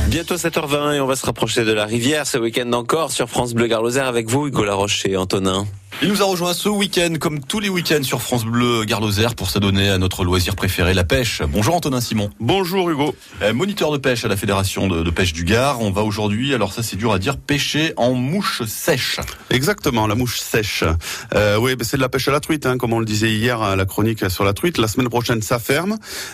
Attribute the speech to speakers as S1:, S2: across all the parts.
S1: Bientôt 7h20 et on va se rapprocher de la rivière ce week-end encore sur France Bleu Gare-Lozère avec vous, Hugo Laroche et Antonin.
S2: Il nous a rejoint ce week-end, comme tous les week-ends sur France Bleu Gare-Lozère, pour s'adonner à notre loisir préféré, la pêche. Bonjour Antonin Simon.
S3: Bonjour Hugo.
S2: Moniteur de pêche à la Fédération de pêche du Gard. On va aujourd'hui, alors ça c'est dur à dire, pêcher en mouche sèche.
S3: Exactement, la mouche sèche. Oui, c'est de la pêche à la truite, comme on le disait hier à la chronique sur la truite. La semaine prochaine, ça ferme.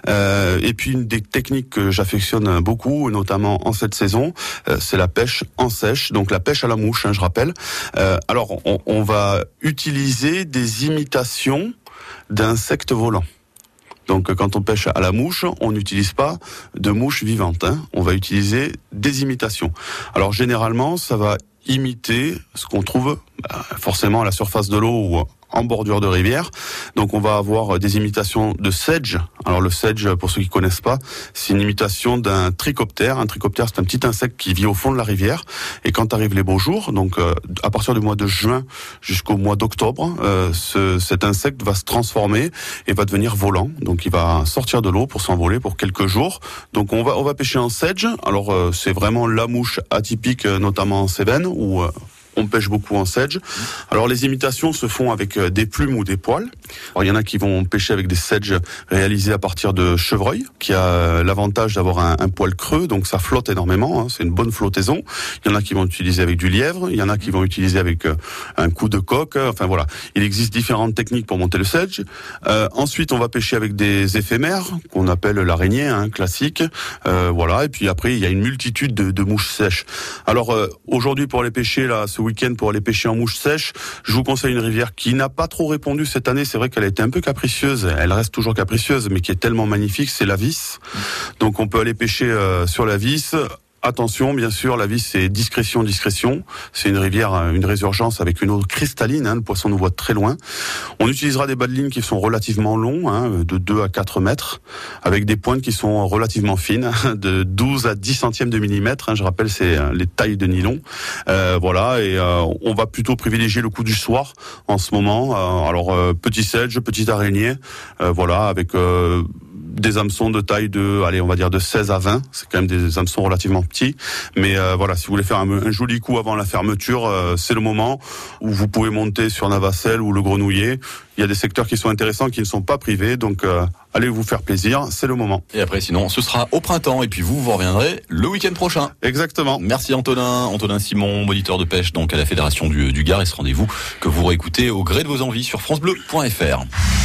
S3: Et puis une des techniques que j'affectionne beaucoup, notamment en cette saison, c'est la pêche en sèche, donc la pêche à la mouche, je rappelle. Alors, on va utiliser des imitations d'insectes volants. Donc quand on pêche à la mouche, on n'utilise pas de mouche vivante, on va utiliser des imitations. Alors généralement, ça va imiter ce qu'on trouve forcément à la surface de l'eau ou en bordure de rivière. Donc on va avoir des imitations de sedge. Alors le sedge, pour ceux qui connaissent pas, c'est une imitation d'un trichoptère. Un trichoptère, c'est un petit insecte qui vit au fond de la rivière. Et quand arrivent les beaux jours, donc à partir du mois de juin jusqu'au mois d'octobre, cet insecte va se transformer et va devenir volant. Donc il va sortir de l'eau pour s'envoler pour quelques jours. Donc on va pêcher en sedge. Alors c'est vraiment la mouche atypique, notamment en Cévennes, où on pêche beaucoup en sedge. Alors les imitations se font avec des plumes ou des poils. Alors il y en a qui vont pêcher avec des sedges réalisés à partir de chevreuil, qui a l'avantage d'avoir un poil creux, donc ça flotte énormément, c'est une bonne flottaison. Il y en a qui vont utiliser avec du lièvre, il y en a qui vont utiliser avec un coup de coque, enfin voilà. Il existe différentes techniques pour monter le sedge. Ensuite on va pêcher avec des éphémères, qu'on appelle l'araignée, classique. Voilà, et puis après il y a une multitude de mouches sèches. Alors aujourd'hui pour aller pêcher là, ce week-end pour aller pêcher en mouche sèche, je vous conseille une rivière qui n'a pas trop répondu cette année. C'est vrai qu'elle a été un peu capricieuse, elle reste toujours capricieuse, mais qui est tellement magnifique, c'est la Vis. Donc on peut aller pêcher sur la Vis. Attention, bien sûr, la Vis, c'est discrétion. C'est une rivière, une résurgence avec une eau cristalline, le poisson nous voit très loin. On utilisera des bas de ligne qui sont relativement longs, de 2 à 4 mètres, avec des pointes qui sont relativement fines, de 12 à 10 centièmes de millimètre. Je rappelle, c'est les tailles de nylon. Voilà, et on va plutôt privilégier le coup du soir en ce moment. Alors, petit sedge, petite araignée, voilà, avec des hameçons de taille on va dire de 16 à 20. C'est quand même des hameçons relativement petits. Mais voilà, si vous voulez faire un joli coup avant la fermeture, c'est le moment où vous pouvez monter sur Navacelle ou le Grenouillet. Il y a des secteurs qui sont intéressants, qui ne sont pas privés. Donc, allez vous faire plaisir, c'est le moment.
S2: Et après, sinon, ce sera au printemps. Et puis vous reviendrez le week-end prochain.
S3: Exactement.
S2: Merci Antonin Simon, moniteur de pêche donc à la Fédération du Gard. Et ce rendez-vous que vous réécoutez au gré de vos envies sur francebleu.fr.